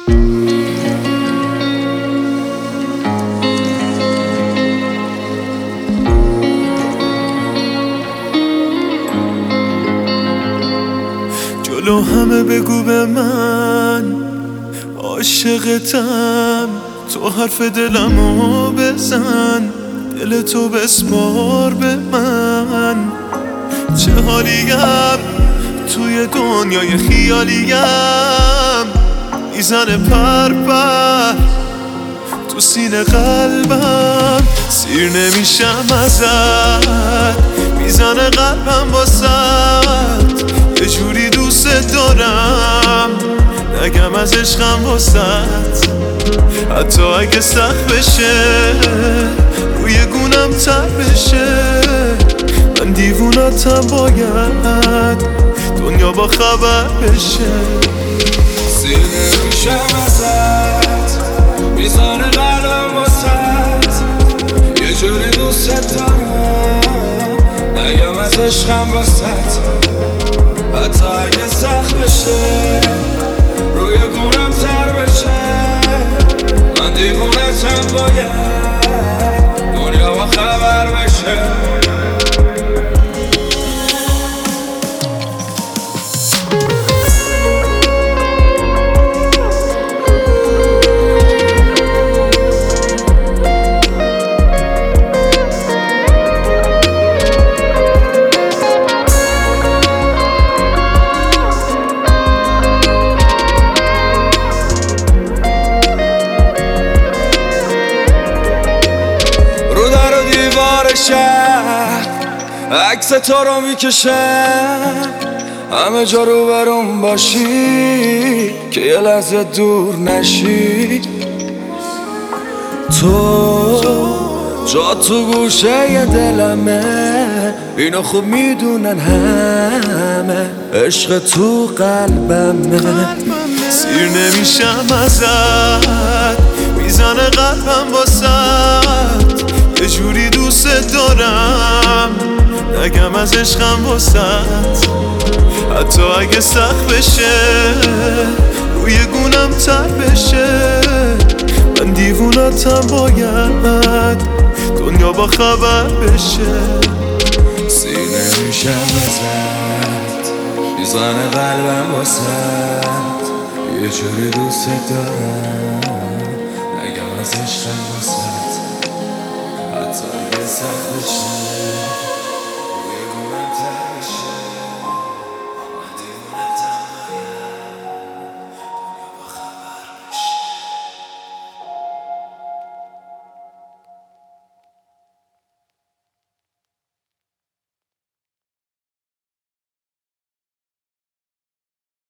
جلو همه بگو به من عاشقتم، تو حرف دلمو بزن، دل تو بسپار به من. چه حالیم توی دنیای خیالیم، میزنه پر تو سینه قلبم، سیر نمیشم ازت، میزنه قلبم واسد، یه جوری دوست دارم نگم از عشقم واسد. حتی اگه سخت بشه روی گونم تر بشه، من دیوونتم باید دنیا با خبر بشه. سیر نمیشم ازت، میزانه قلبم واسد، یه جوری دوست دارم نگم از عشقم واسد. حتی اگه سخت بشه روی گونم تر بشه، من دیوونتم باید دنیا با خبر بشه. عکس تو رو میکشم همه جا رو برام باشی که یه لحظه دور نشی. تو جا تو گوشه ی دلمه، اینو خوب میدونن همه، عشق تو قلبمه. سیر نمیشم ازت، میزنه قلبم واسد، یه جوری دوست دارم نگم از عشقم واسد. حتی اگه سخت بشه روی گونم تر بشه، من دیوونتم باید دنیا با خبر بشه. سیر نمیشم ازت، میزنه قلبم واسد، یه جوری دوست دارم نگم از عشقم واسد. حتی اگه سخت بشه